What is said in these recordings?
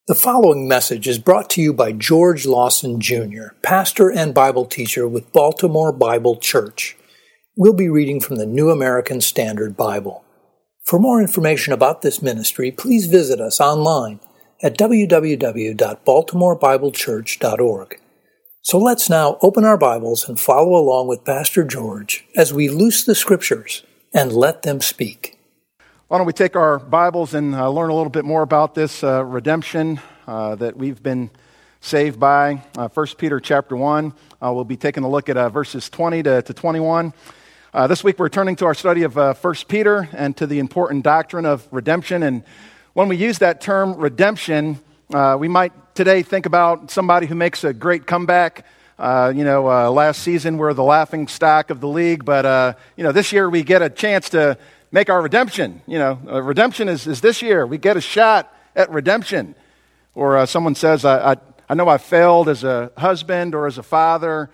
The following message is brought to you by George Lawson Jr., pastor and Bible teacher with Baltimore Bible Church. We'll be reading from the New American Standard Bible. For more information about this ministry, please visit us online at www.baltimorebiblechurch.org. So let's now open our Bibles and follow along with Pastor George as we loose the Scriptures and let them speak. Why don't we take our Bibles and learn a little bit more about this redemption that we've been saved by. 1 Peter chapter 1. We'll be taking a look at verses 20 to 21. This week we're turning to our study of 1 Peter and to the important doctrine of redemption. And when we use that term redemption, we might today think about somebody who makes a great comeback. Last season we're the laughing stock of the league, but this year we get a chance to make our redemption. Redemption is this year. We get a shot at redemption. Or someone says, I know I failed as a husband or as a father,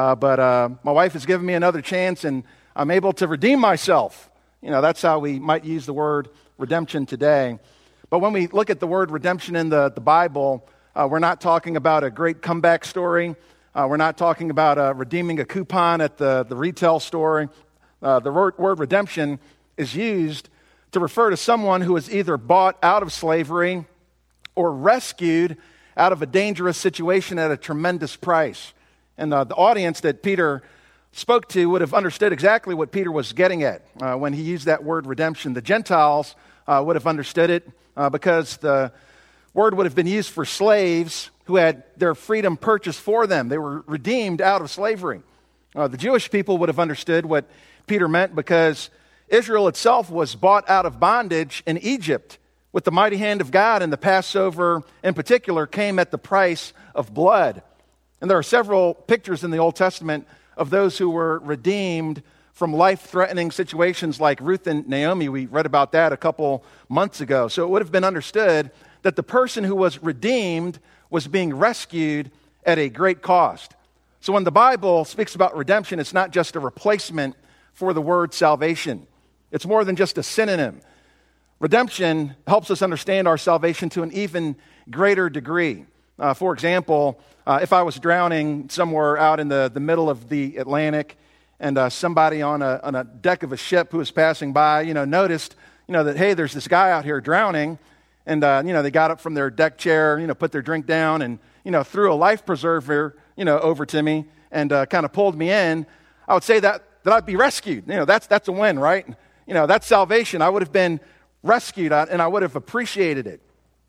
but my wife has given me another chance and I'm able to redeem myself. That's how we might use the word redemption today. But when we look at the word redemption in the Bible, we're not talking about a great comeback story. We're not talking about redeeming a coupon at the retail store. The word redemption is used to refer to someone who is either bought out of slavery or rescued out of a dangerous situation at a tremendous price. And the audience that Peter spoke to would have understood exactly what Peter was getting at when he used that word redemption. The Gentiles would have understood it because the word would have been used for slaves who had their freedom purchased for them. They were redeemed out of slavery. The Jewish people would have understood what Peter meant because Israel itself was bought out of bondage in Egypt with the mighty hand of God, and the Passover in particular came at the price of blood. And there are several pictures in the Old Testament of those who were redeemed from life-threatening situations like Ruth and Naomi. We read about that a couple months ago. So it would have been understood that the person who was redeemed was being rescued at a great cost. So when the Bible speaks about redemption, it's not just a replacement for the word salvation. It's more than just a synonym. Redemption helps us understand our salvation to an even greater degree. For example, if I was drowning somewhere out in the middle of the Atlantic and somebody on a deck of a ship who was passing by, noticed, that, hey, there's this guy out here drowning, and, they got up from their deck chair, put their drink down and, threw a life preserver, over to me and kind of pulled me in, I would say that I'd be rescued. That's a win, right? That's salvation. I would have been rescued and I would have appreciated it.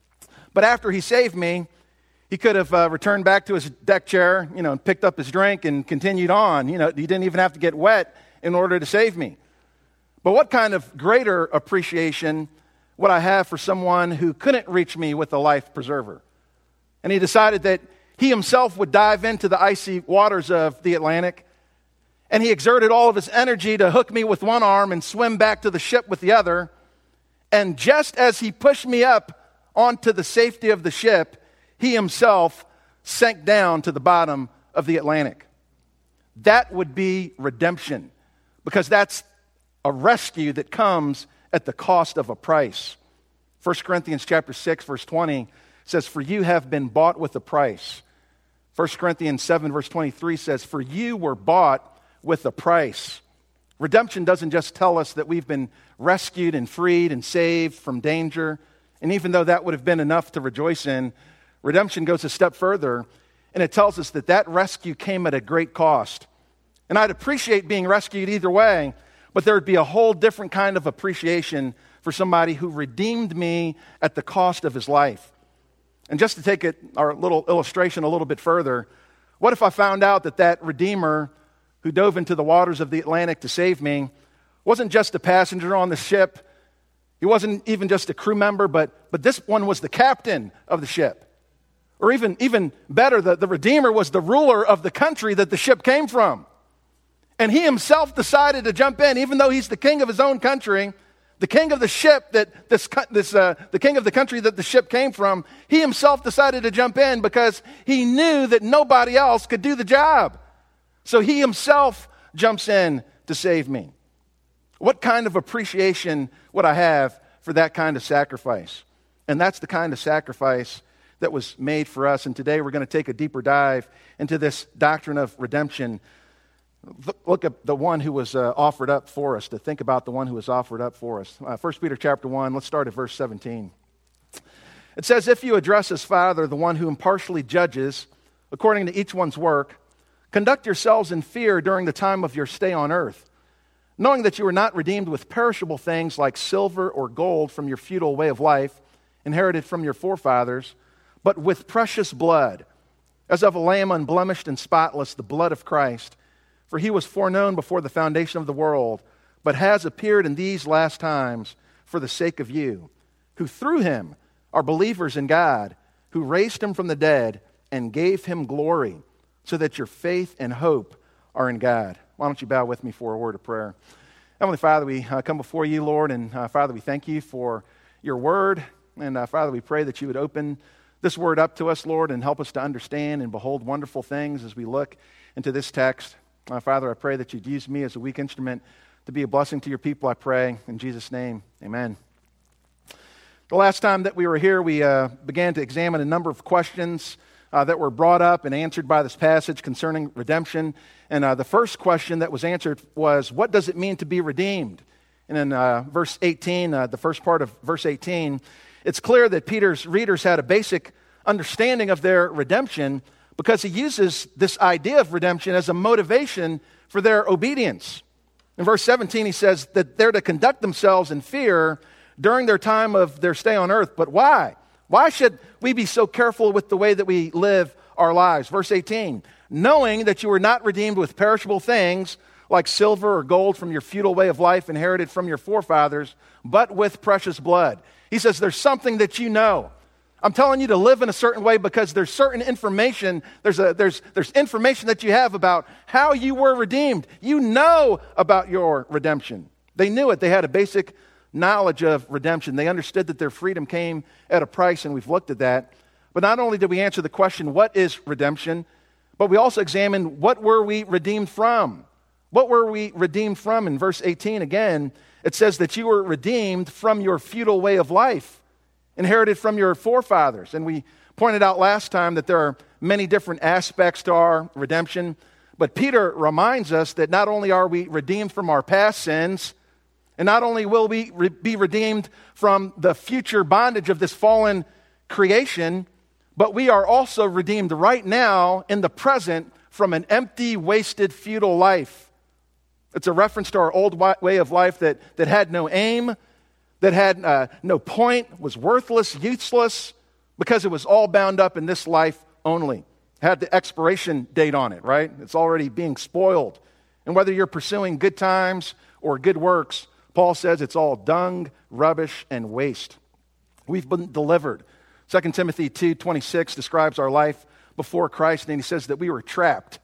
But after he saved me, he could have returned back to his deck chair, and picked up his drink and continued on. He didn't even have to get wet in order to save me. But what kind of greater appreciation would I have for someone who couldn't reach me with a life preserver? And he decided that he himself would dive into the icy waters of the Atlantic, and he exerted all of his energy to hook me with one arm and swim back to the ship with the other. And just as he pushed me up onto the safety of the ship, he himself sank down to the bottom of the Atlantic. That would be redemption, because that's a rescue that comes at the cost of a price. 1 Corinthians chapter 6, verse 20 says, "For you have been bought with a price." 1 Corinthians 7, verse 23 says, "For you were bought with a price." Redemption doesn't just tell us that we've been rescued and freed and saved from danger. And even though that would have been enough to rejoice in, redemption goes a step further, and it tells us that rescue came at a great cost. And I'd appreciate being rescued either way, but there would be a whole different kind of appreciation for somebody who redeemed me at the cost of his life. And just to take our little illustration a little bit further, what if I found out that Redeemer who dove into the waters of the Atlantic to save me wasn't just a passenger on the ship? He wasn't even just a crew member, but this one was the captain of the ship. Or even better, the Redeemer was the ruler of the country that the ship came from. And he himself decided to jump in, even though he's the king of his own country, the king of the ship the king of the country that the ship came from. He himself decided to jump in because he knew that nobody else could do the job. So he himself jumps in to save me. What kind of appreciation would I have for that kind of sacrifice? And that's the kind of sacrifice that was made for us. And today we're going to take a deeper dive into this doctrine of redemption. Look at the one who was offered up for us, to think about the one who was offered up for us. 1 Peter chapter 1, let's start at verse 17. It says, "If you address as Father the one who impartially judges, according to each one's work, conduct yourselves in fear during the time of your stay on earth, knowing that you are not redeemed with perishable things like silver or gold from your futile way of life, inherited from your forefathers, but with precious blood, as of a lamb unblemished and spotless, the blood of Christ. For he was foreknown before the foundation of the world, but has appeared in these last times for the sake of you, who through him are believers in God, who raised him from the dead and gave him glory, so that your faith and hope are in God." Why don't you bow with me for a word of prayer? Heavenly Father, we come before you, Lord, and Father, we thank you for your word. And Father, we pray that you would open this word up to us, Lord, and help us to understand and behold wonderful things as we look into this text. Father, I pray that you'd use me as a weak instrument to be a blessing to your people, I pray. In Jesus' name, amen. The last time that we were here, we began to examine a number of questions that were brought up and answered by this passage concerning redemption. And the first question that was answered was, what does it mean to be redeemed? And in verse 18, the first part of verse 18, it's clear that Peter's readers had a basic understanding of their redemption, because he uses this idea of redemption as a motivation for their obedience. In verse 17, he says that they're to conduct themselves in fear during their time of their stay on earth. But why? Why should we be so careful with the way that we live our lives? Verse 18, "Knowing that you were not redeemed with perishable things like silver or gold from your futile way of life inherited from your forefathers, but with precious blood." He says there's something that you know. I'm telling you to live in a certain way because there's certain information, there's information that you have about how you were redeemed. You know about your redemption. They knew it. They had a basic knowledge of redemption. They understood that their freedom came at a price, and we've looked at that. But not only did we answer the question, what is redemption, but we also examined what were we redeemed from. What were we redeemed from? In verse 18 again, it says that you were redeemed from your futile way of life, inherited from your forefathers. And we pointed out last time that there are many different aspects to our redemption. But Peter reminds us that not only are we redeemed from our past sins, and not only will we be redeemed from the future bondage of this fallen creation, but we are also redeemed right now in the present from an empty, wasted, futile life. It's a reference to our old way of life that had no aim, that had no point, was worthless, useless, because it was all bound up in this life only. It had the expiration date on it, right? It's already being spoiled. And whether you're pursuing good times or good works, Paul says it's all dung, rubbish, and waste. We've been delivered. 2 Timothy 2:26 describes our life before Christ, and he says that we were trapped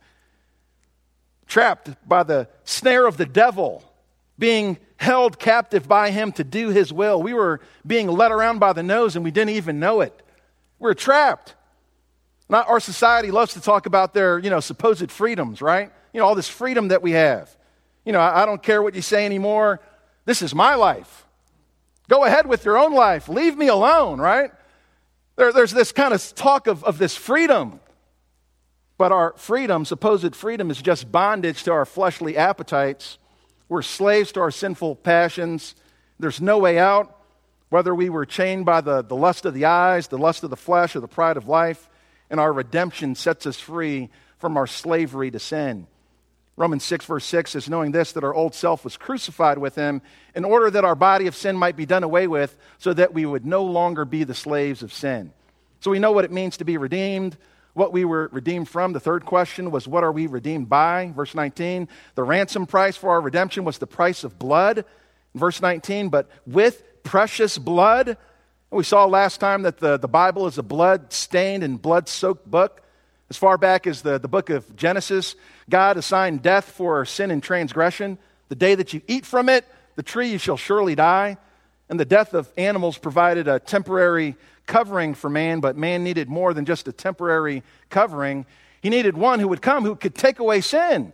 by the snare of the devil, being held captive by him to do his will. We were being led around by the nose, and we didn't even know it. We were trapped. Now, our society loves to talk about their, supposed freedoms, right? All this freedom that we have. I don't care what you say anymore. This is my life. Go ahead with your own life. Leave me alone, right? There's this kind of talk of this freedom. But our freedom, supposed freedom, is just bondage to our fleshly appetites. We're slaves to our sinful passions. There's no way out, whether we were chained by the lust of the eyes, the lust of the flesh, or the pride of life. And our redemption sets us free from our slavery to sin. Romans 6 verse 6 says, "Knowing this, that our old self was crucified with him, in order that our body of sin might be done away with, so that we would no longer be the slaves of sin." So we know what it means to be redeemed, what we were redeemed from. The third question was, what are we redeemed by? Verse 19, the ransom price for our redemption was the price of blood. Verse 19, but with precious blood. We saw last time that the Bible is a blood-stained and blood-soaked book. As far back as the book of Genesis, God assigned death for sin and transgression. The day that you eat from it, the tree you shall surely die. And the death of animals provided a temporary covering for man, but man needed more than just a temporary covering. He needed one who would come who could take away sin.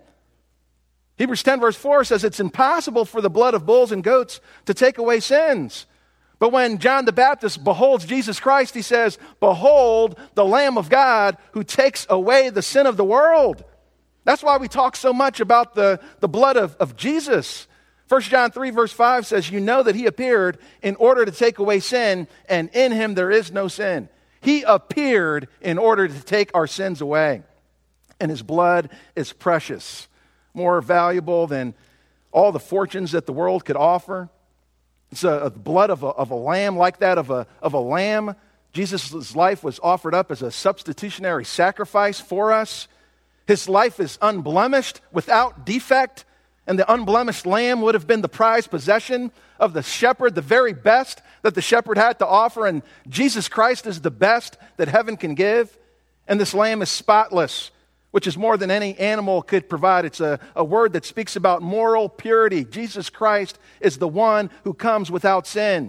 Hebrews 10 verse 4 says it's impossible for the blood of bulls and goats to take away sins. But when John the Baptist beholds Jesus Christ, he says, "Behold the Lamb of God who takes away the sin of the world." That's why we talk so much about the blood of Jesus. 1 John 3 verse 5 says, "You know that he appeared in order to take away sin, and in him there is no sin." He appeared in order to take our sins away. And his blood is precious, more valuable than all the fortunes that the world could offer. It's the blood of a lamb, like that of a lamb. Jesus' life was offered up as a substitutionary sacrifice for us. His life is unblemished, without defect. And the unblemished lamb would have been the prized possession of the shepherd, the very best that the shepherd had to offer. And Jesus Christ is the best that heaven can give. And this lamb is spotless, which is more than any animal could provide. It's a word that speaks about moral purity. Jesus Christ is the one who comes without sin.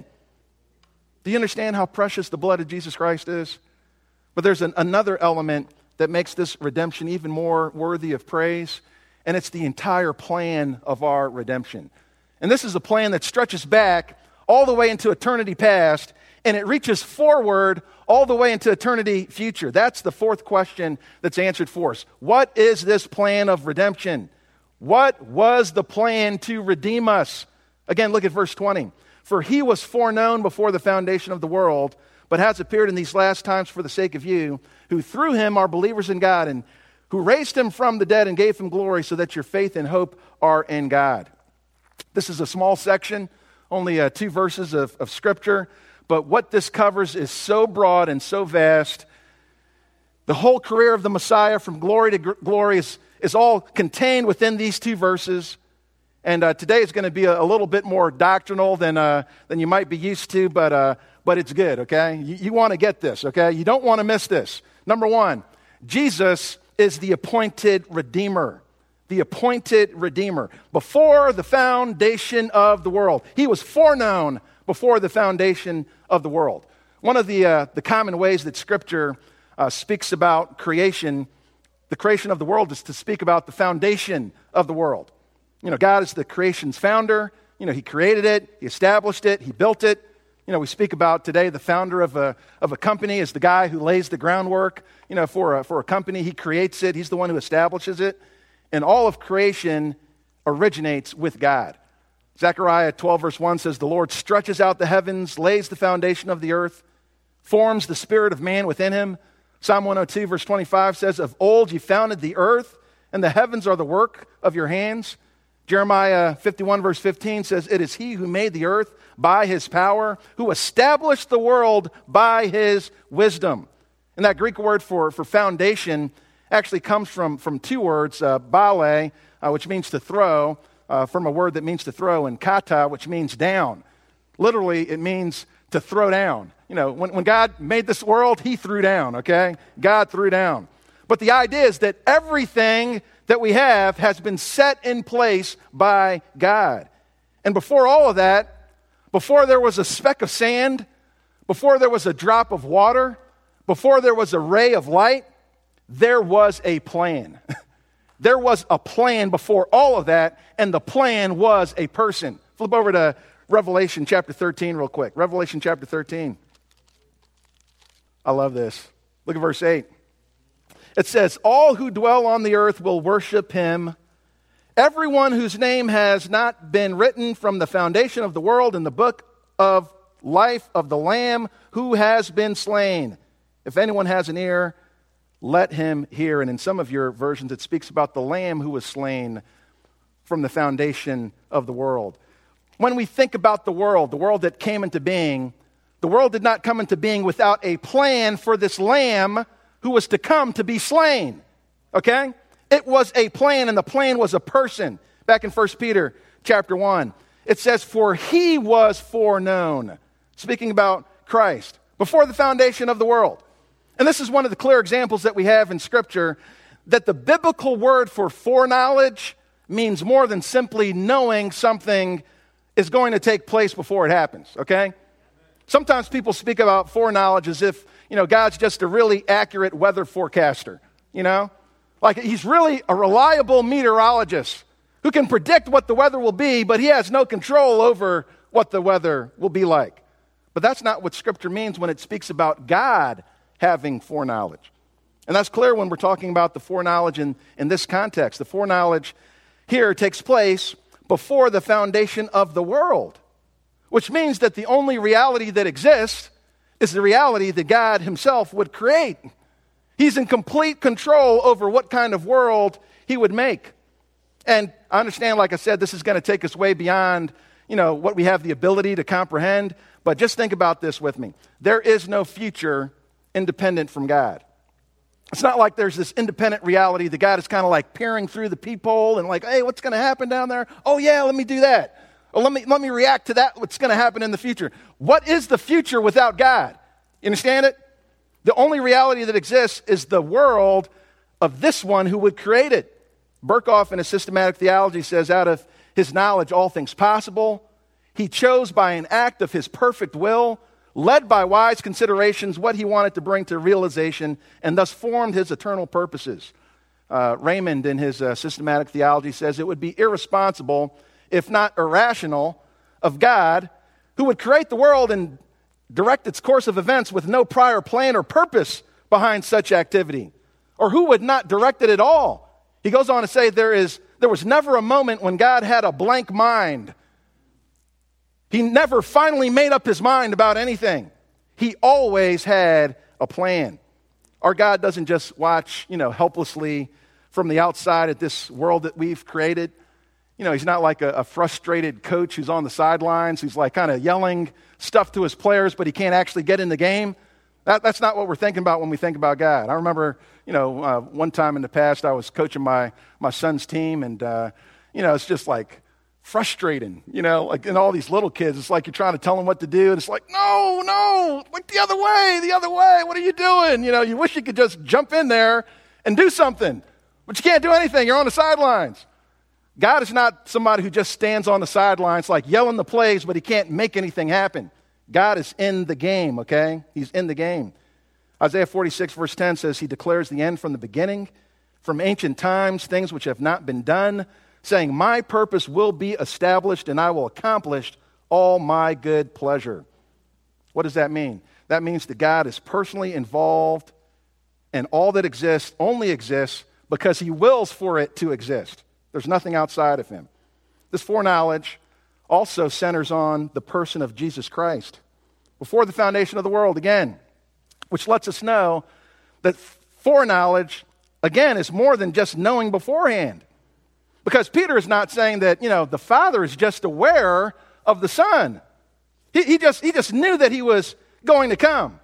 Do you understand how precious the blood of Jesus Christ is? But there's another element that makes this redemption even more worthy of praise. And it's the entire plan of our redemption. And this is a plan that stretches back all the way into eternity past, and it reaches forward all the way into eternity future. That's the fourth question that's answered for us. What is this plan of redemption? What was the plan to redeem us? Again, look at verse 20. "For he was foreknown before the foundation of the world, but has appeared in these last times for the sake of you, who through him are believers in God, and who raised him from the dead and gave him glory, so that your faith and hope are in God." This is a small section, only 2 verses of Scripture, but what this covers is so broad and so vast. The whole career of the Messiah from glory to glory is all contained within these 2 verses. And today is going to be a little bit more doctrinal than you might be used to, but it's good, okay? You want to get this, okay? You don't want to miss this. Number 1, Jesus is the appointed Redeemer. The appointed Redeemer. Before the foundation of the world. He was foreknown before the foundation of the world. One of the common ways that Scripture speaks about creation, the creation of the world, is to speak about the foundation of the world. You know, God is the creation's founder. You know, he created it, he established it, he built it. You know, we speak about today the founder of a company is the guy who lays the groundwork, you know, for a company. He creates it. He's the one who establishes it. And all of creation originates with God. Zechariah 12 verse 1 says, "The Lord stretches out the heavens, lays the foundation of the earth, forms the spirit of man within him." Psalm 102 verse 25 says, "Of old you founded the earth, and the heavens are the work of your hands." Jeremiah 51 verse 15 says, "It is he who made the earth by his power, who established the world by his wisdom." And that Greek word for foundation actually comes from 2 words, bale, which means to throw, from a word that means to throw, and kata, which means down. Literally, it means to throw down. You know, when God made this world, he threw down, okay? God threw down. But the idea is that everything that we have has been set in place by God. And before all of that, before there was a speck of sand, before there was a drop of water, before there was a ray of light, there was a plan. There was a plan before all of that, and the plan was a person. Flip over to Revelation chapter 13 real quick. Revelation chapter 13. I love this. Look at verse 8. It says, "All who dwell on the earth will worship him. Everyone whose name has not been written from the foundation of the world in the book of life of the Lamb who has been slain. If anyone has an ear, let him hear." And in some of your versions, it speaks about the Lamb who was slain from the foundation of the world. When we think about the world that came into being, the world did not come into being without a plan for this Lamb who was to come to be slain. Okay? It was a plan, and the plan was a person. Back in 1 Peter chapter 1, it says, "For he was foreknown," speaking about Christ, "before the foundation of the world." And this is one of the clear examples that we have in Scripture that the biblical word for foreknowledge means more than simply knowing something is going to take place before it happens, okay? Sometimes people speak about foreknowledge as if, God's just a really accurate weather forecaster, Like he's really a reliable meteorologist who can predict what the weather will be, but he has no control over what the weather will be like. But that's not what Scripture means when it speaks about God having foreknowledge. And that's clear when we're talking about the foreknowledge in this context. The foreknowledge here takes place before the foundation of the world, which means that the only reality that exists is the reality that God himself would create. He's in complete control over what kind of world he would make. And I understand, like I said, this is going to take us way beyond, what we have the ability to comprehend. But just think about this with me. There is no future independent from God. It's not like there's this independent reality that God is kind of like peering through the peephole and like, hey, what's going to happen down there? Oh, yeah, let me do that. Or let me react to that, what's going to happen in the future. What is the future without God? You understand it? The only reality that exists is the world of this one who would create it. Berkhoff in his systematic theology says, out of his knowledge, all things possible. He chose by an act of his perfect will, led by wise considerations, what he wanted to bring to realization, and thus formed his eternal purposes. Raymond in his systematic theology says it would be irresponsible, if not irrational, of God, who would create the world and direct its course of events with no prior plan or purpose behind such activity, or who would not direct it at all. He goes on to say there was never a moment when God had a blank mind. He never finally made up his mind about anything. He always had a plan. Our God doesn't just watch, helplessly from the outside at this world that we've created. He's not like a frustrated coach who's on the sidelines, who's like kind of yelling stuff to his players, but he can't actually get in the game. That's not what we're thinking about when we think about God. I remember, one time in the past I was coaching my son's team, and, it's just like frustrating, like in all these little kids. It's like you're trying to tell them what to do, and it's like, no, like the other way, what are you doing? You wish you could just jump in there and do something, but you can't do anything. You're on the sidelines. God is not somebody who just stands on the sidelines like yelling the plays, but he can't make anything happen. God is in the game, okay? He's in the game. Isaiah 46 verse 10 says, he declares the end from the beginning, from ancient times, things which have not been done, saying, my purpose will be established and I will accomplish all my good pleasure. What does that mean? That means that God is personally involved, and all that exists only exists because he wills for it to exist. There's nothing outside of him. This foreknowledge also centers on the person of Jesus Christ. Before the foundation of the world, again, which lets us know that foreknowledge, again, is more than just knowing beforehand. Because Peter is not saying that, the Father is just aware of the Son. He just knew that he was going to come.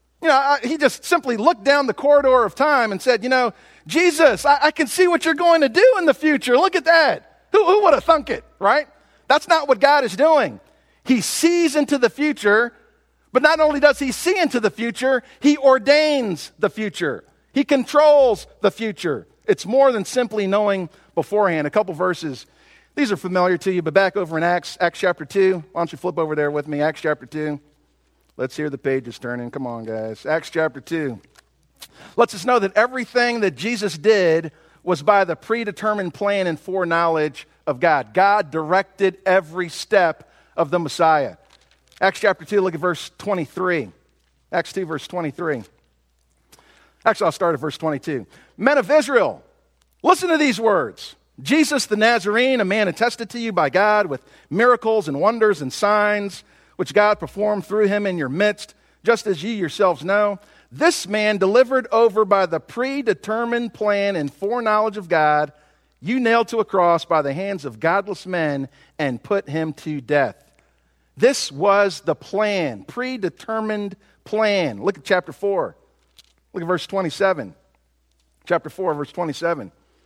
He just simply looked down the corridor of time and said, Jesus, I can see what you're going to do in the future. Look at that. Who would have thunk it, right? That's not what God is doing. He sees into the future, but not only does he see into the future, he ordains the future. He controls the future. It's more than simply knowing beforehand. A couple verses. These are familiar to you, but back over in Acts chapter 2. Why don't you flip over there with me, Acts chapter 2. Let's hear the pages turning. Come on, guys. Acts chapter 2. Lets us know that everything that Jesus did was by the predetermined plan and foreknowledge of God. God directed every step of the Messiah. Acts chapter 2, look at verse 23. Acts 2, verse 23. Actually, I'll start at verse 22. Men of Israel, listen to these words. Jesus the Nazarene, a man attested to you by God with miracles and wonders and signs, which God performed through him in your midst, just as ye yourselves know. This man delivered over by the predetermined plan and foreknowledge of God, you nailed to a cross by the hands of godless men and put him to death. This was the plan, predetermined plan. Look at chapter 4. Look at verse 27. Chapter 4, verse 27.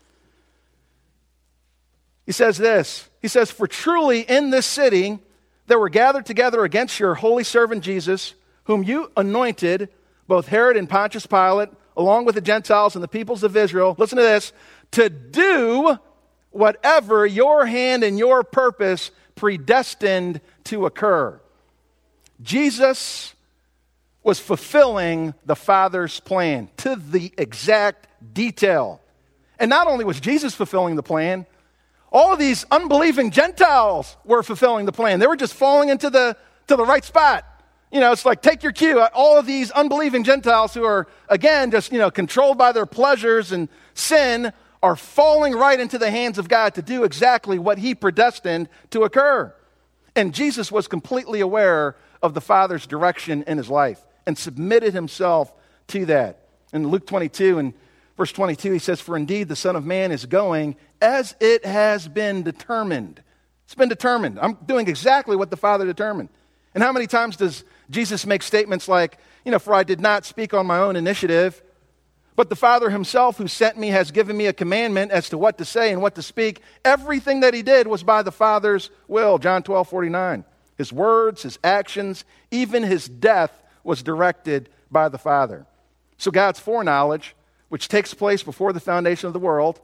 He says this. He says, for truly in this city there were gathered together against your holy servant Jesus, whom you anointed, both Herod and Pontius Pilate, along with the Gentiles and the peoples of Israel, listen to this, to do whatever your hand and your purpose predestined to occur. Jesus was fulfilling the Father's plan to the exact detail. And not only was Jesus fulfilling the plan, all of these unbelieving Gentiles were fulfilling the plan. They were just falling into the right spot. It's like, take your cue. All of these unbelieving Gentiles who are, again, just, controlled by their pleasures and sin are falling right into the hands of God to do exactly what he predestined to occur. And Jesus was completely aware of the Father's direction in his life and submitted himself to that. In Luke 22 and verse 22, he says, "For indeed the Son of Man is going as it has been determined." It's been determined. I'm doing exactly what the Father determined. And how many times does Jesus make statements like, "For I did not speak on my own initiative, but the Father himself who sent me has given me a commandment as to what to say and what to speak. Everything that he did was by the Father's will." John 12:49. His words, his actions, even his death was directed by the Father. So God's foreknowledge, which takes place before the foundation of the world,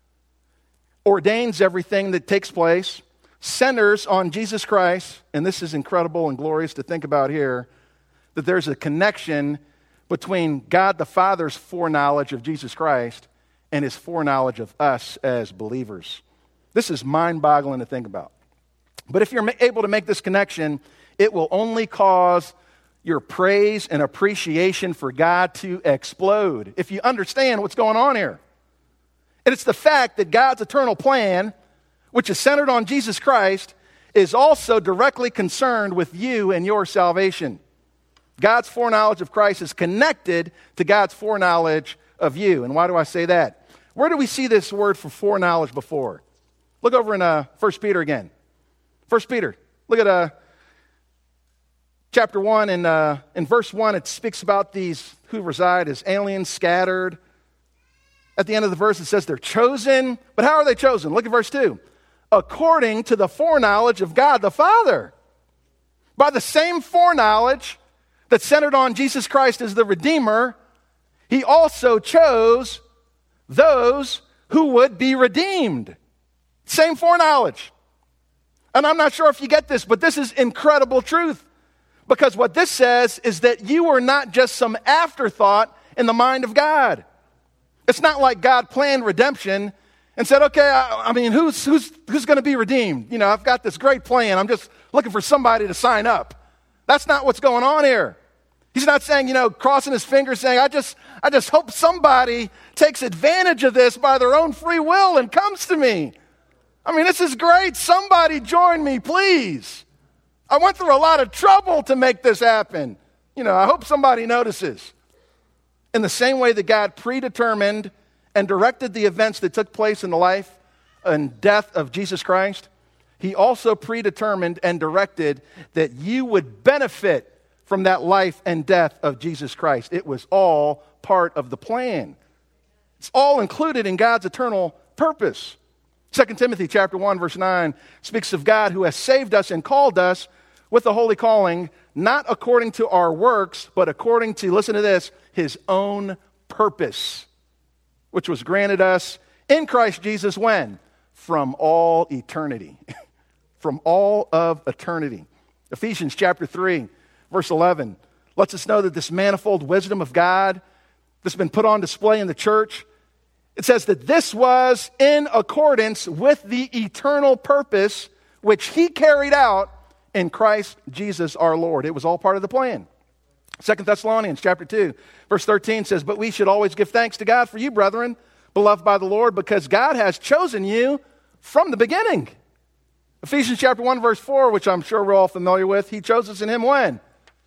ordains everything that takes place, centers on Jesus Christ, and this is incredible and glorious to think about here, that there's a connection between God the Father's foreknowledge of Jesus Christ and his foreknowledge of us as believers. This is mind-boggling to think about. But if you're able to make this connection, it will only cause your praise and appreciation for God to explode if you understand what's going on here. And it's the fact that God's eternal plan, which is centered on Jesus Christ, is also directly concerned with you and your salvation. God's foreknowledge of Christ is connected to God's foreknowledge of you. And why do I say that? Where do we see this word for foreknowledge before? Look over in 1 Peter again. 1 Peter, look at chapter 1, and in verse 1, it speaks about these who reside as aliens, scattered. At the end of the verse, it says they're chosen. But how are they chosen? Look at verse 2. According to the foreknowledge of God the Father. By the same foreknowledge that centered on Jesus Christ as the Redeemer, he also chose those who would be redeemed. Same foreknowledge. And I'm not sure if you get this, but this is incredible truth. Because what this says is that you are not just some afterthought in the mind of God. It's not like God planned redemption and said, okay, who's going to be redeemed? I've got this great plan. I'm just looking for somebody to sign up. That's not what's going on here. He's not saying, crossing his fingers saying, I just hope somebody takes advantage of this by their own free will and comes to me. This is great. Somebody join me, please. I went through a lot of trouble to make this happen. I hope somebody notices. In the same way that God predetermined and directed the events that took place in the life and death of Jesus Christ, he also predetermined and directed that you would benefit from that life and death of Jesus Christ. It was all part of the plan. It's all included in God's eternal purpose. 2 Timothy chapter 1, verse 9 speaks of God who has saved us and called us with a holy calling, not according to our works, but according to, listen to this, his own purpose, which was granted us in Christ Jesus when? From all eternity. From all of eternity. Ephesians chapter 3, verse 11 lets us know that this manifold wisdom of God that's been put on display in the church, it says that this was in accordance with the eternal purpose which he carried out in Christ Jesus our Lord. It was all part of the plan. 2 Thessalonians chapter 2, verse 13 says, "But we should always give thanks to God for you, brethren, beloved by the Lord, because God has chosen you from the beginning." Ephesians chapter 1, verse 4, which I'm sure we're all familiar with, he chose us in him when?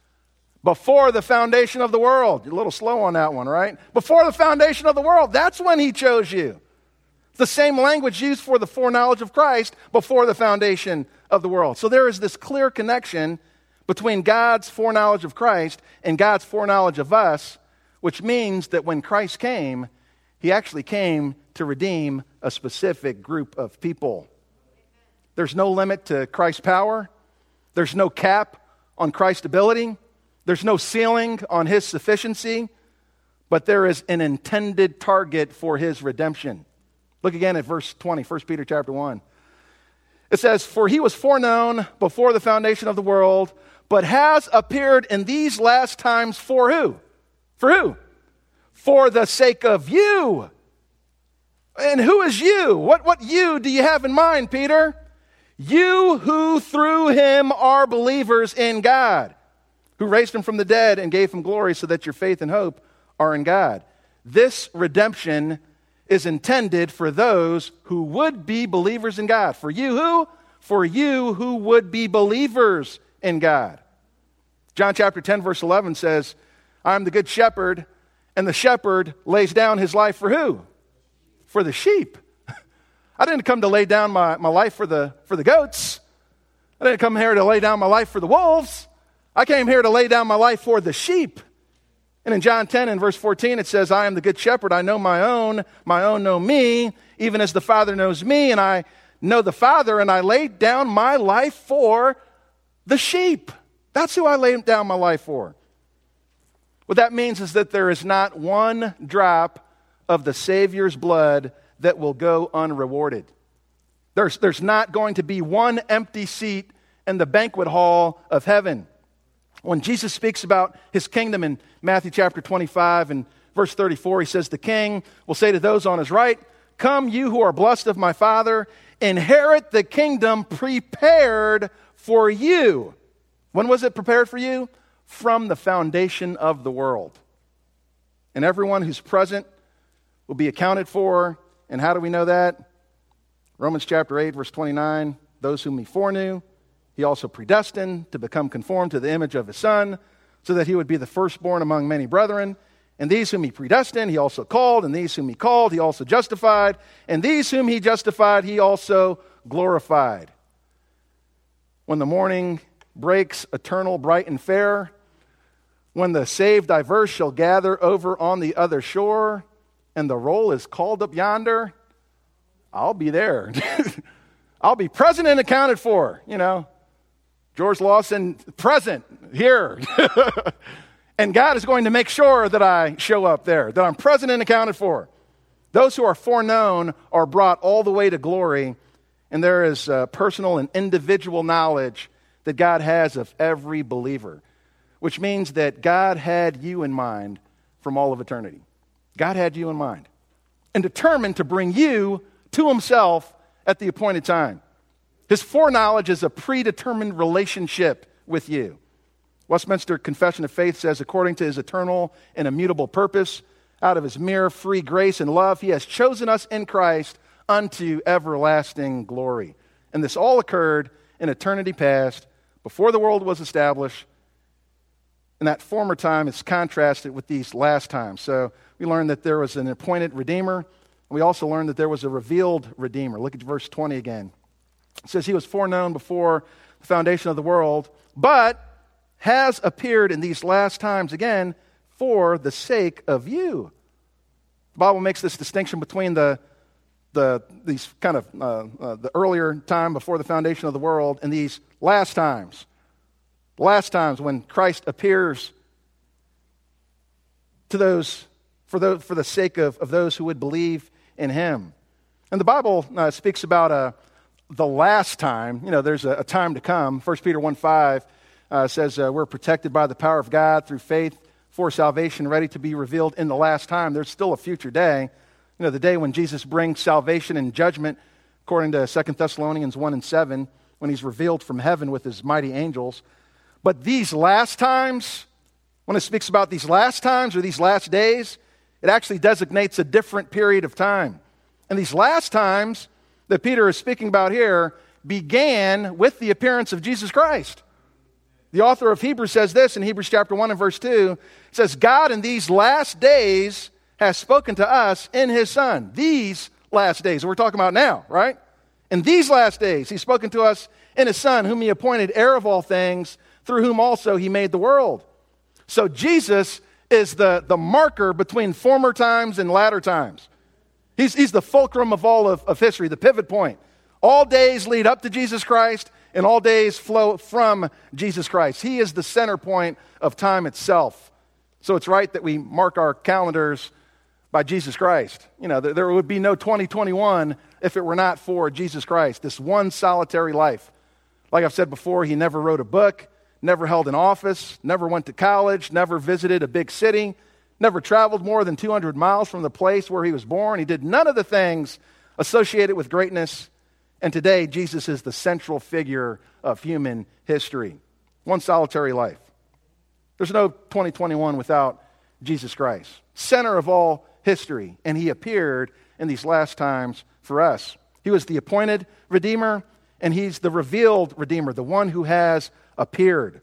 Before the foundation of the world. You're a little slow on that one, right? Before the foundation of the world. That's when he chose you. The same language used for the foreknowledge of Christ before the foundation of the world. So there is this clear connection between God's foreknowledge of Christ and God's foreknowledge of us, which means that when Christ came, he actually came to redeem a specific group of people. There's no limit to Christ's power. There's no cap on Christ's ability. There's no ceiling on his sufficiency. But there is an intended target for his redemption. Look again at verse 20, 1 Peter chapter 1. It says, "For he was foreknown before the foundation of the world, but has appeared in these last times for who? For who? For the sake of you." And who is you? What you do you have in mind, Peter? You who through him are believers in God, who raised him from the dead and gave him glory so that your faith and hope are in God. This redemption is intended for those who would be believers in God. For you who? For you who would be believers in God. John chapter 10 verse 11 says, I am the good shepherd, and the shepherd lays down his life for who? For the sheep. I didn't come to lay down my life for the goats. I didn't come here to lay down my life for the wolves. I came here to lay down my life for the sheep. And in John 10 and verse 14, it says, I am the good shepherd. I know my own know me, even as the Father knows me, and I know the Father, and I laid down my life for the sheep. That's who I laid down my life for. What that means is that there is not one drop of the Savior's blood that will go unrewarded. There's not going to be one empty seat in the banquet hall of heaven. When Jesus speaks about his kingdom in Matthew chapter 25 and verse 34, he says, the king will say to those on his right, come you who are blessed of my Father, inherit the kingdom prepared for you. When was it prepared for you? From the foundation of the world. And everyone who's present will be accounted for. And how do we know that? Romans chapter 8, verse 29, those whom he foreknew, he also predestined to become conformed to the image of his Son, so that he would be the firstborn among many brethren. And these whom he predestined, he also called. And these whom he called, he also justified. And these whom he justified, he also glorified. When the morning breaks eternal, bright, and fair, when the saved diverse shall gather over on the other shore, and the roll is called up yonder, I'll be there. I'll be present and accounted for, George Lawson, present, here. And God is going to make sure that I show up there, that I'm present and accounted for. Those who are foreknown are brought all the way to glory, and there is personal and individual knowledge that God has of every believer, which means that God had you in mind from all of eternity. God had you in mind and determined to bring you to himself at the appointed time. His foreknowledge is a predetermined relationship with you. Westminster Confession of Faith says, according to his eternal and immutable purpose, out of his mere free grace and love, he has chosen us in Christ unto everlasting glory. And this all occurred in eternity past, before the world was established. And that former time is contrasted with these last times. So we learned that there was an appointed Redeemer. And we also learned that there was a revealed Redeemer. Look at verse 20 again. It says, he was foreknown before the foundation of the world, but has appeared in these last times again for the sake of you. The Bible makes this distinction between the earlier time before the foundation of the world and these last times. The last times when Christ appears to those for the sake of those who would believe in him. And the Bible speaks about the last time. There's a time to come. 1 Peter 1:5 says we're protected by the power of God through faith for salvation, ready to be revealed in the last time. There's still a future day. The day when Jesus brings salvation and judgment, according to 2 Thessalonians 1:7, when he's revealed from heaven with his mighty angels. But these last times, when it speaks about these last times or these last days, it actually designates a different period of time. And these last times that Peter is speaking about here began with the appearance of Jesus Christ. The author of Hebrews says this in Hebrews chapter 1 and verse 2. It says, God in these last days has spoken to us in his Son. These last days. We're talking about now, right? In these last days, he's spoken to us in his Son, whom he appointed heir of all things, through whom also he made the world. So Jesus is the marker between former times and latter times. He's the fulcrum of all of history, the pivot point. All days lead up to Jesus Christ, and all days flow from Jesus Christ. He is the center point of time itself. So it's right that we mark our calendars by Jesus Christ. There would be no 2021 if it were not for Jesus Christ, this one solitary life. Like I've said before, he never wrote a book, never held an office, never went to college, never visited a big city, never traveled more than 200 miles from the place where he was born. He did none of the things associated with greatness. And today, Jesus is the central figure of human history. One solitary life. There's no 2021 without Jesus Christ, center of all history, and he appeared in these last times for us. He was the appointed Redeemer, and he's the revealed Redeemer, the one who has appeared.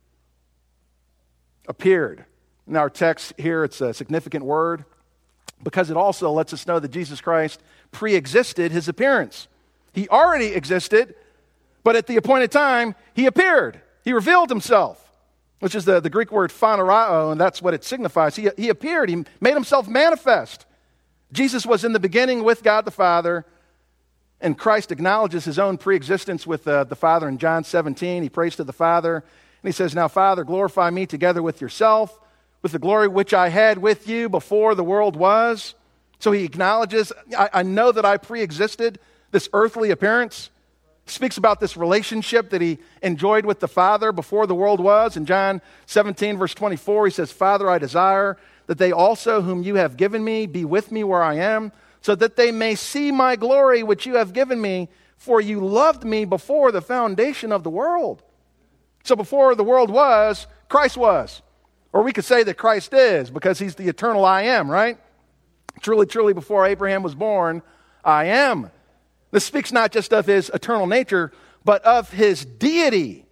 Appeared. In our text here, it's a significant word because it also lets us know that Jesus Christ pre-existed his appearance. He already existed, but at the appointed time, he appeared. He revealed himself, which is the Greek word phanerao, and that's what it signifies. He appeared. He made himself manifest. Jesus was in the beginning with God the Father, and Christ acknowledges his own pre-existence with the Father in John 17. He prays to the Father, and he says, "Now, Father, glorify me together with yourself, with the glory which I had with you before the world was." So he acknowledges, I know that I pre-existed this earthly appearance. He speaks about this relationship that he enjoyed with the Father before the world was. In John 17, verse 24, he says, "Father, I desire that they also whom you have given me be with me where I am, so that they may see my glory which you have given me, for you loved me before the foundation of the world." So before the world was, Christ was. Or we could say that Christ is, because he's the eternal I am, right? Truly, truly, before Abraham was born, I am. This speaks not just of his eternal nature, but of his deity.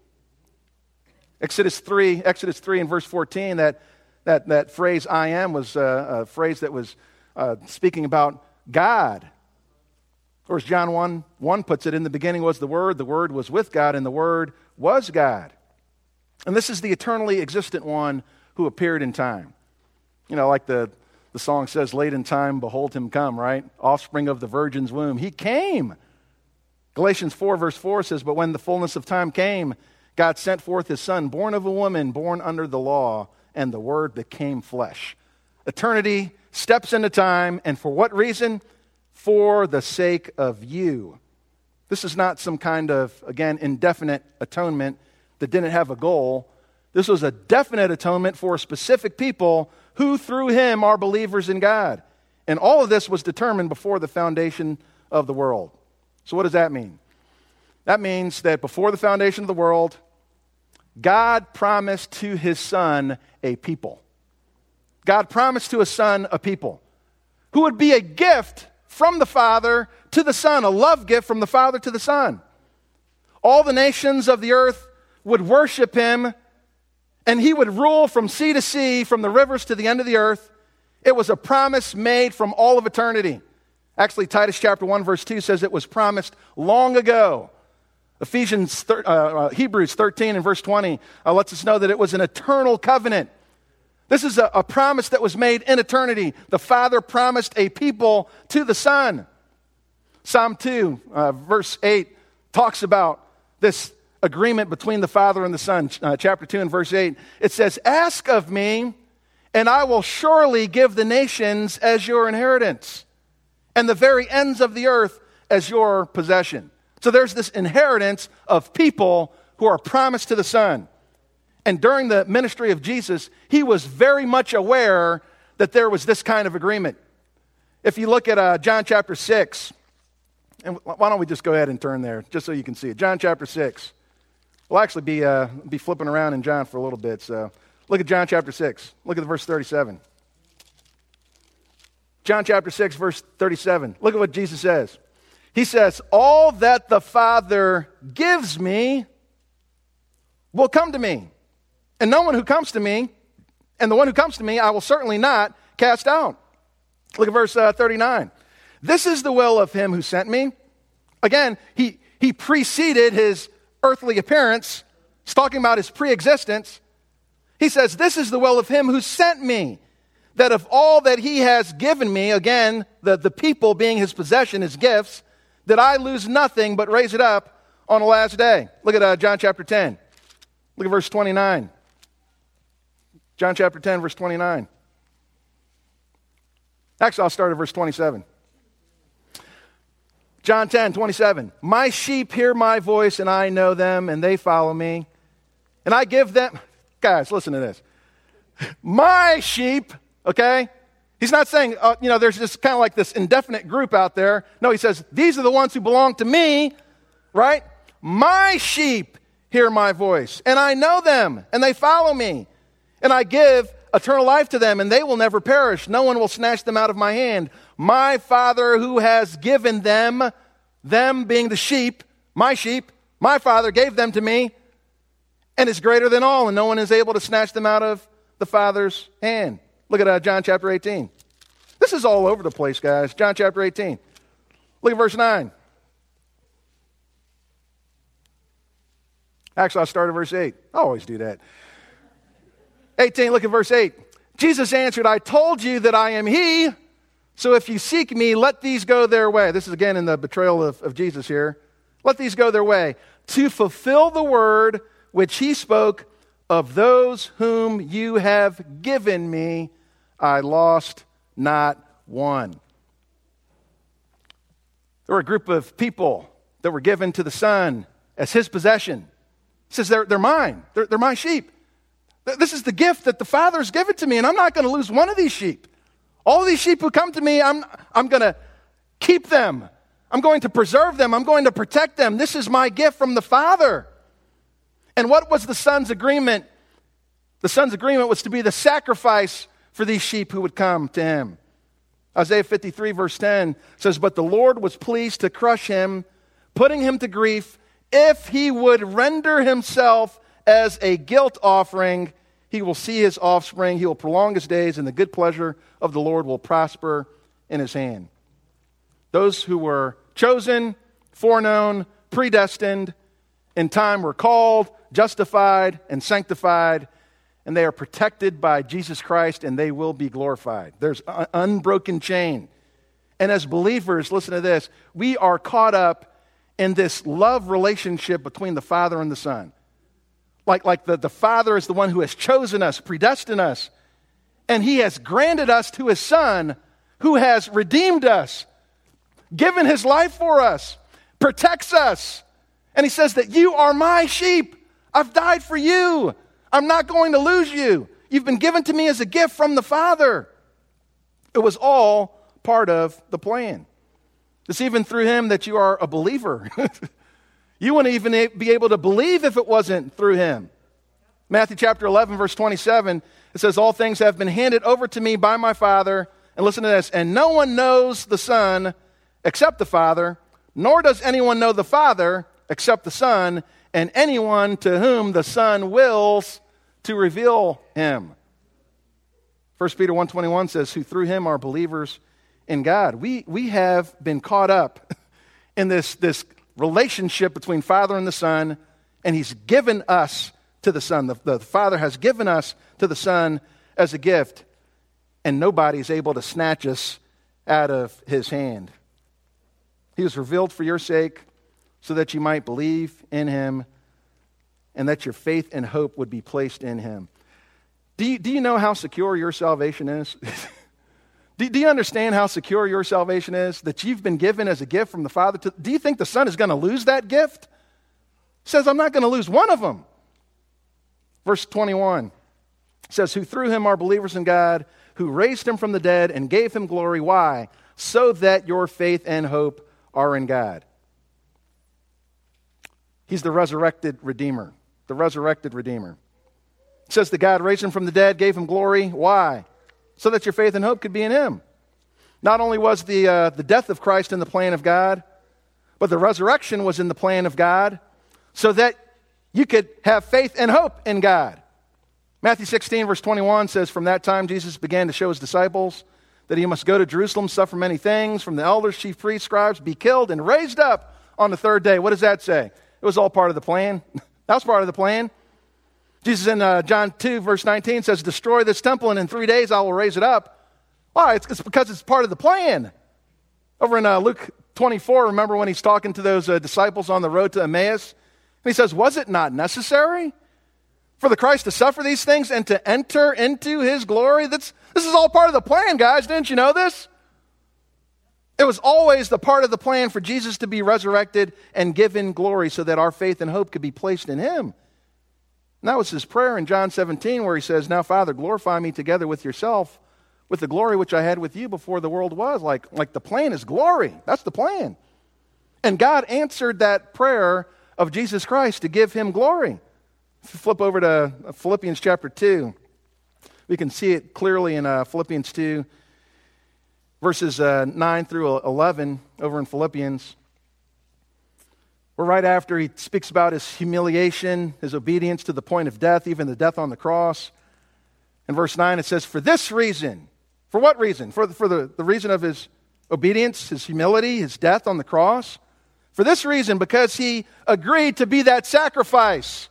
Exodus 3 and verse 14, that phrase I am was a phrase that was speaking about God. Or as John 1 puts it, in the beginning was the Word was with God, and the Word was God. And this is the eternally existent one who appeared in time. You know, like the song says, "Late in time, behold him come," right? Offspring of the virgin's womb. He came. Galatians 4 verse 4 says, "But when the fullness of time came, God sent forth his Son, born of a woman, born under the law, and the Word became flesh." Eternity steps into time, and for what reason? For the sake of you. This is not some kind of, again, indefinite atonement that didn't have a goal. This was a definite atonement for a specific people who through him are believers in God. And all of this was determined before the foundation of the world. So what does that mean? That means that before the foundation of the world, God promised to his Son a people. God promised to his Son a people who would be a gift from the Father to the Son, a love gift from the Father to the Son. All the nations of the earth would worship him, and he would rule from sea to sea, from the rivers to the end of the earth. It was a promise made from all of eternity. Actually, Titus chapter 1, verse 2 says it was promised long ago. Hebrews 13 and verse 20 lets us know that it was an eternal covenant. This is a promise that was made in eternity. The Father promised a people to the Son. Psalm 2, verse 8, talks about this agreement between the Father and the Son. Chapter 2 and verse 8, it says, "Ask of me, and I will surely give the nations as your inheritance, and the very ends of the earth as your possession." So there's this inheritance of people who are promised to the Son. And during the ministry of Jesus, he was very much aware that there was this kind of agreement. If you look at John chapter 6, and why don't we just go ahead and turn there, just so you can see it. John chapter 6. We'll actually be flipping around in John for a little bit. So look at John chapter 6. Look at verse 37. John chapter 6, verse 37. Look at what Jesus says. He says, "All that the Father gives me will come to me. And no one who comes to me, and the one who comes to me, I will certainly not cast out." Look at verse 39. "This is the will of him who sent me." Again, he preceded his earthly appearance. He's talking about his pre-existence. He says, "This is the will of him who sent me, that of all that he has given me," again, the people being his possession, his gifts, "that I lose nothing but raise it up on the last day." Look at John chapter 10. Look at verse 29. John chapter 10, verse 29. Actually, I'll start at verse 27. John 10, 27. "My sheep hear my voice, and I know them, and they follow me. And I give them..." Guys, listen to this. My sheep, okay? He's not saying, there's just kind of like this indefinite group out there. No, he says, these are the ones who belong to me, right? "My sheep hear my voice, and I know them, and they follow me. And I give eternal life to them, and they will never perish. No one will snatch them out of my hand. My Father who has given them being the sheep, my Father gave them to me, and is greater than all, and no one is able to snatch them out of the Father's hand. Look at John chapter 18. This is all over the place, guys. John chapter 18. Look at verse 9. Actually, I'll start at verse 8. I always do that. 18, look at verse 8. Jesus answered, I told you that I am he, so if you seek me, let these go their way. This is again in the betrayal of Jesus here. Let these go their way. To fulfill the word which he spoke, of those whom you have given me, I lost not one. There were a group of people that were given to the Son as his possession. He says, they're mine. They're my sheep. This is the gift that the Father's given to me, and I'm not going to lose one of these sheep. All of these sheep who come to me, I'm going to keep them. I'm going to preserve them. I'm going to protect them. This is my gift from the Father. And what was the Son's agreement? The Son's agreement was to be the sacrifice for these sheep who would come to him. Isaiah 53 verse 10 says, but the Lord was pleased to crush him, putting him to grief. If he would render himself as a guilt offering, he will see his offspring. He will prolong his days, and the good pleasure of the Lord will prosper in his hand. Those who were chosen, foreknown, predestined, in time were called, justified, and sanctified, and they are protected by Jesus Christ, and they will be glorified. There's an unbroken chain. And as believers, listen to this, we are caught up in this love relationship between the Father and the Son. Like the Father is the one who has chosen us, predestined us, and he has granted us to his Son, who has redeemed us, given his life for us, protects us. And he says that you are my sheep. I've died for you. I'm not going to lose you. You've been given to me as a gift from the Father. It was all part of the plan. It's even through him that you are a believer. You wouldn't even be able to believe if it wasn't through him. Matthew chapter 11, verse 27, it says, all things have been handed over to me by my Father. And listen to this, and no one knows the Son except the Father, nor does anyone know the Father except the Son, and anyone to whom the Son wills to reveal him. 1 Peter 1:21 says, who through him are believers in God. We have been caught up in this relationship between Father and the Son, and he's given us to the Son. The Father has given us to the Son as a gift, and nobody's able to snatch us out of his hand. He was revealed for your sake so that you might believe in him and that your faith and hope would be placed in him. Do you know how secure your salvation is? Do you understand how secure your salvation is? That you've been given as a gift from the Father? Do you think the Son is going to lose that gift? He says, I'm not going to lose one of them. Verse 21 says, who through him are believers in God, who raised him from the dead and gave him glory. Why? So that your faith and hope are in God. He's the resurrected Redeemer. The resurrected Redeemer. It says that God raised him from the dead, gave him glory. Why? So that your faith and hope could be in him. Not only was the death of Christ in the plan of God, but the resurrection was in the plan of God, so that you could have faith and hope in God. Matthew 16, verse 21 says, from that time Jesus began to show his disciples that he must go to Jerusalem, suffer many things from the elders, chief priests, scribes, be killed, and raised up on the third day. What does that say? It was all part of the plan. That was part of the plan. Jesus in John 2, verse 19 says, destroy this temple, and in 3 days I will raise it up. Why? It's because it's part of the plan. Over in Luke 24, remember when he's talking to those disciples on the road to Emmaus? And he says, was it not necessary for the Christ to suffer these things and to enter into his glory? This is all part of the plan, guys. Didn't you know this? It was always the part of the plan for Jesus to be resurrected and given glory so that our faith and hope could be placed in him. And that was his prayer in John 17 where he says, now, Father, glorify me together with yourself with the glory which I had with you before the world was. Like the plan is glory. That's the plan. And God answered that prayer of Jesus Christ to give him glory. If you flip over to Philippians chapter 2, We can see it clearly in Philippians 2, verses 9 through 11 over in Philippians. Where right after he speaks about his humiliation, his obedience to the point of death, even the death on the cross. In verse 9 it says, for this reason. For what reason? For the reason of his obedience, his humility, his death on the cross. For this reason, because he agreed to be that sacrifice.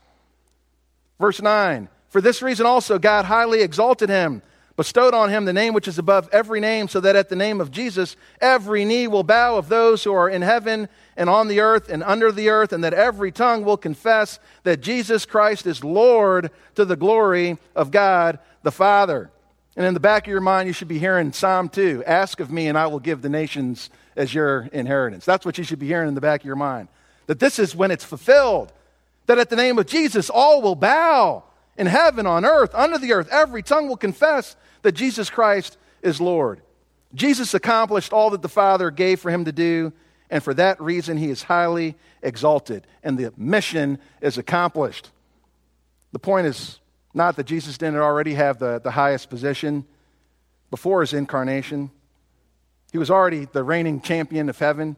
Verse 9, for this reason also God highly exalted him, bestowed on him the name which is above every name, so that at the name of Jesus every knee will bow of those who are in heaven and on the earth and under the earth, and that every tongue will confess that Jesus Christ is Lord, to the glory of God the Father. And in the back of your mind, you should be hearing Psalm 2, ask of me and I will give the nations as your inheritance. That's what you should be hearing in the back of your mind. That this is when it's fulfilled. That at the name of Jesus, all will bow in heaven, on earth, under the earth. Every tongue will confess that Jesus Christ is Lord. Jesus accomplished all that the Father gave for him to do, and for that reason he is highly exalted, and the mission is accomplished. The point is not that Jesus didn't already have the highest position before his incarnation. He was already the reigning champion of heaven,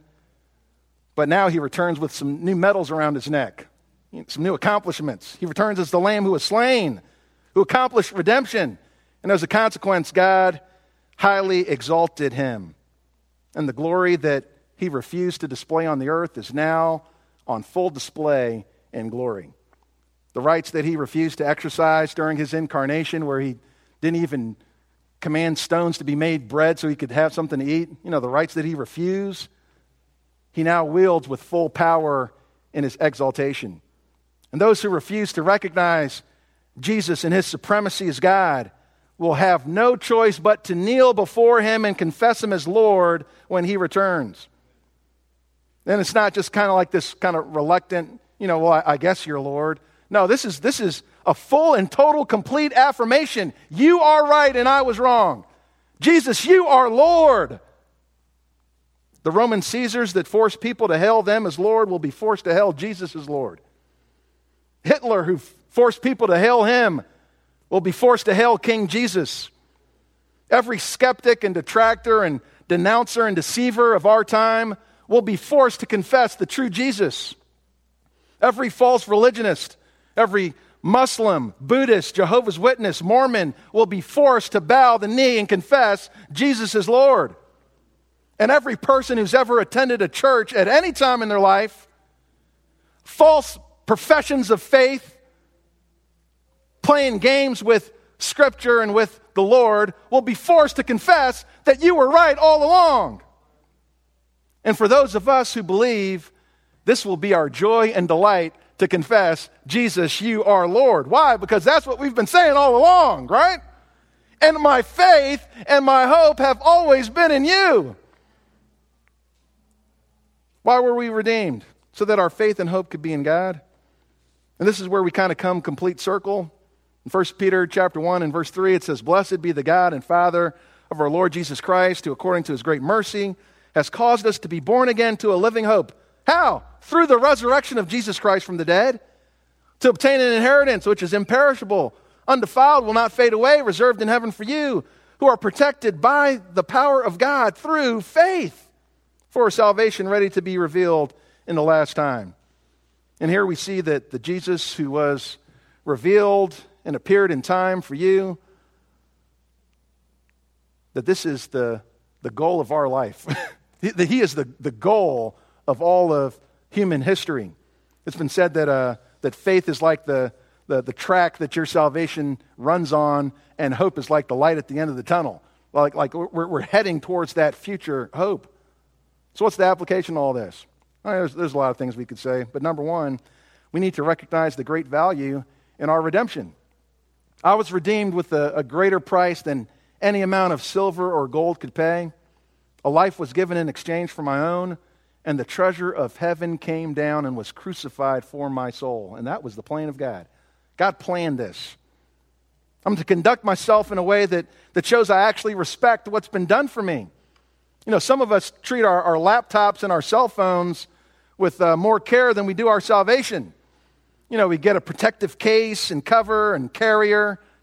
but now he returns with some new medals around his neck, some new accomplishments. He returns as the Lamb who was slain, who accomplished redemption, and as a consequence, God highly exalted him. And the glory that he refused to display on the earth is now on full display in glory. The rights that he refused to exercise during his incarnation, where he didn't even command stones to be made bread so he could have something to eat, the rights that he refused, he now wields with full power in his exaltation. And those who refuse to recognize Jesus and his supremacy as God will have no choice but to kneel before him and confess him as Lord when he returns. Then it's not just kind of like this kind of reluctant, well, I guess you're Lord. No, this is a full and total, complete affirmation. You are right and I was wrong. Jesus, you are Lord. The Roman Caesars that forced people to hail them as Lord will be forced to hail Jesus as Lord. Hitler, who forced people to hail him, will be forced to hail King Jesus. Every skeptic and detractor and denouncer and deceiver of our time will be forced to confess the true Jesus. Every false religionist, every Muslim, Buddhist, Jehovah's Witness, Mormon will be forced to bow the knee and confess Jesus is Lord. And every person who's ever attended a church at any time in their life, false professions of faith, playing games with Scripture and with the Lord, will be forced to confess that you were right all along. And for those of us who believe, this will be our joy and delight to confess, Jesus, you are Lord. Why? Because that's what we've been saying all along, right? And my faith and my hope have always been in you. Why were we redeemed? So that our faith and hope could be in God. And this is where we kind of come complete circle. In 1 Peter chapter 1 and verse 3, it says, Blessed be the God and Father of our Lord Jesus Christ, who according to his great mercy has caused us to be born again to a living hope. How? Through the resurrection of Jesus Christ from the dead, to obtain an inheritance which is imperishable, undefiled, will not fade away, reserved in heaven for you, who are protected by the power of God through faith, for a salvation ready to be revealed in the last time. And here we see that the Jesus who was revealed and appeared in time for you, that this is the goal of our life. That he is the goal of all of human history. It's been said that faith is like the track that your salvation runs on, and hope is like the light at the end of the tunnel. Like we're heading towards that future hope. So what's the application of all this? There's a lot of things we could say, but number one, we need to recognize the great value in our redemption. I was redeemed with a greater price than any amount of silver or gold could pay. A life was given in exchange for my own, and the treasure of heaven came down and was crucified for my soul. And that was the plan of God. God planned this. I'm to conduct myself in a way that shows I actually respect what's been done for me. Some of us treat our laptops and our cell phones with more care than we do our salvation. We get a protective case and cover and carrier,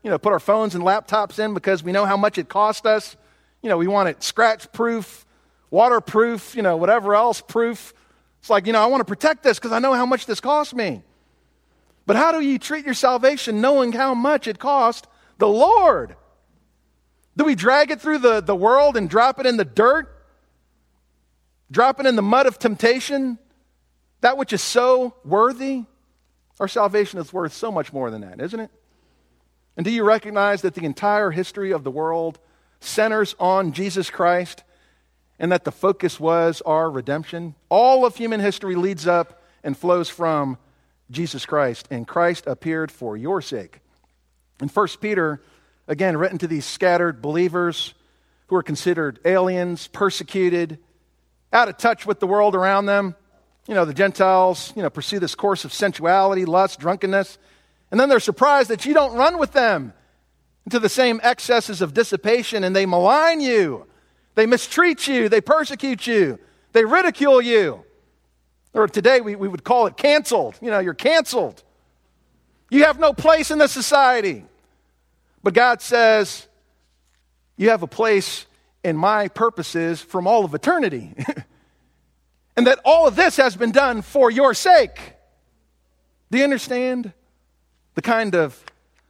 put our phones and laptops in because we know how much it cost us. We want it scratch-proof, waterproof, whatever else proof. It's like, I want to protect this because I know how much this cost me. But how do you treat your salvation knowing how much it cost the Lord? Do we drag it through the world and drop it in the dirt? Drop it in the mud of temptation? That which is so worthy? Our salvation is worth so much more than that, isn't it? And do you recognize that the entire history of the world centers on Jesus Christ and that the focus was our redemption? All of human history leads up and flows from Jesus Christ, and Christ appeared for your sake. In 1 Peter, again, written to these scattered believers who are considered aliens, persecuted, out of touch with the world around them. The Gentiles, pursue this course of sensuality, lust, drunkenness, and then they're surprised that you don't run with them into the same excesses of dissipation, and they malign you, they mistreat you, they persecute you, they ridicule you. Or today we would call it canceled. You're canceled. You have no place in this society. But God says, you have a place in my purposes from all of eternity. And that all of this has been done for your sake. Do you understand the kind of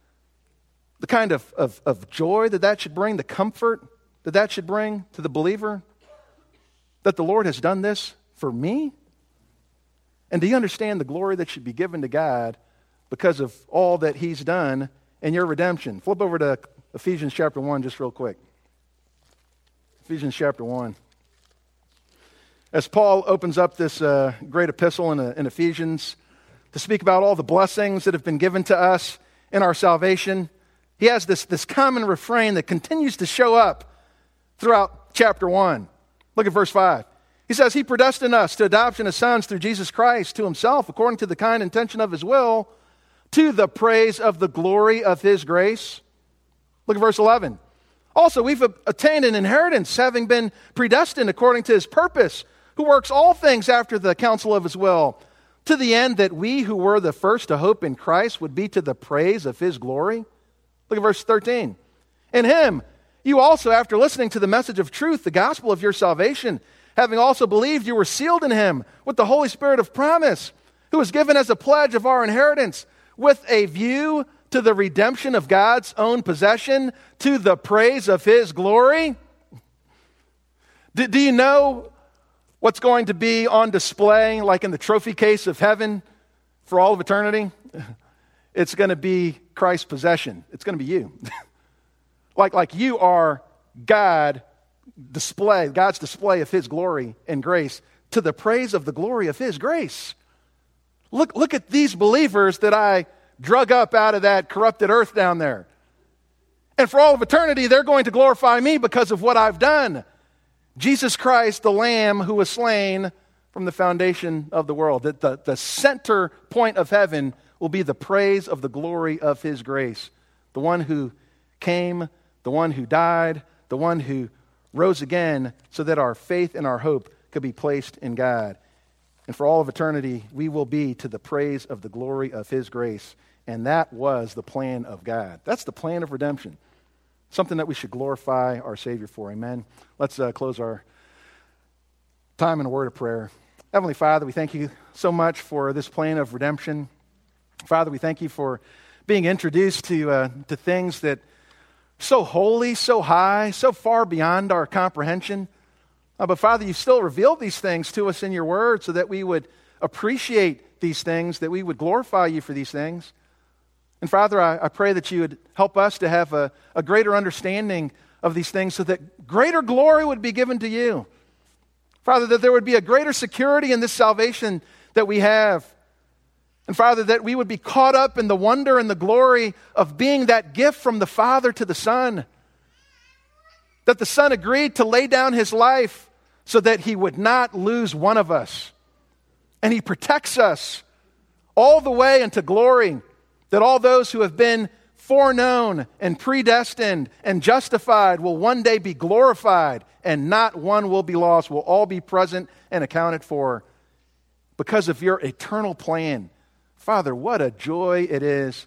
joy that should bring, the comfort that should bring to the believer? That the Lord has done this for me? And do you understand the glory that should be given to God because of all that He's done in your redemption? Flip over to Ephesians chapter 1 just real quick. Ephesians chapter 1. As Paul opens up this great epistle in Ephesians to speak about all the blessings that have been given to us in our salvation, he has this common refrain that continues to show up throughout chapter 1. Look at verse 5. He says, He predestined us to adoption as sons through Jesus Christ to Himself, according to the kind intention of His will, to the praise of the glory of His grace. Look at verse 11. Also, we've obtained an inheritance, having been predestined according to His purpose, who works all things after the counsel of His will, to the end that we who were the first to hope in Christ would be to the praise of His glory. Look at verse 13. In Him, you also, after listening to the message of truth, the gospel of your salvation, having also believed, you were sealed in Him with the Holy Spirit of promise, who was given as a pledge of our inheritance, with a view to the redemption of God's own possession, to the praise of His glory. Do you know what's going to be on display, like in the trophy case of heaven, for all of eternity? It's going to be Christ's possession. It's going to be you. like you are God's display of His glory and grace, to the praise of the glory of His grace. Look at these believers that I drug up out of that corrupted earth down there. And for all of eternity, they're going to glorify me because of what I've done. Jesus Christ, the Lamb who was slain from the foundation of the world. That the center point of heaven will be the praise of the glory of His grace. The one who came, the one who died, the one who rose again so that our faith and our hope could be placed in God. And for all of eternity, we will be to the praise of the glory of His grace. And that was the plan of God. That's the plan of redemption. Something that we should glorify our Savior for. Amen. Let's close our time in a word of prayer. Heavenly Father, we thank You so much for this plan of redemption. Father, we thank You for being introduced to things that are so holy, so high, so far beyond our comprehension. But Father, You still revealed these things to us in Your word so that we would appreciate these things, that we would glorify You for these things. And Father, I pray that You would help us to have a greater understanding of these things so that greater glory would be given to You. Father, that there would be a greater security in this salvation that we have. And Father, that we would be caught up in the wonder and the glory of being that gift from the Father to the Son. That the Son agreed to lay down His life so that He would not lose one of us. And He protects us all the way into glory. That all those who have been foreknown and predestined and justified will one day be glorified, and not one will be lost, will all be present and accounted for because of Your eternal plan. Father, what a joy it is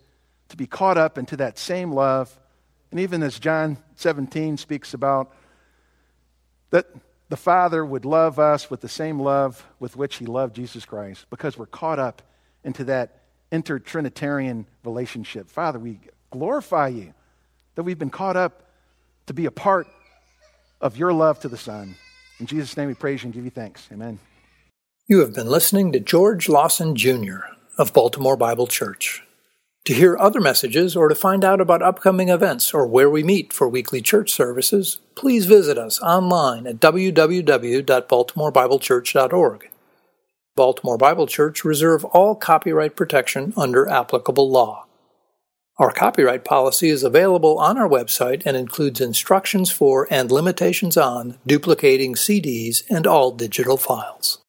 to be caught up into that same love. And even as John 17 speaks about, that the Father would love us with the same love with which he loved Jesus Christ, because we're caught up into that inter-Trinitarian relationship. Father, we glorify you that we've been caught up to be a part of your love to the Son. In Jesus' name we praise you and give you thanks. Amen. You have been listening to George Lawson Jr. of Baltimore Bible Church. To hear other messages or to find out about upcoming events or where we meet for weekly church services, please visit us online at www.baltimorebiblechurch.org. Baltimore Bible Church reserve all copyright protection under applicable law. Our copyright policy is available on our website and includes instructions for and limitations on duplicating CDs and all digital files.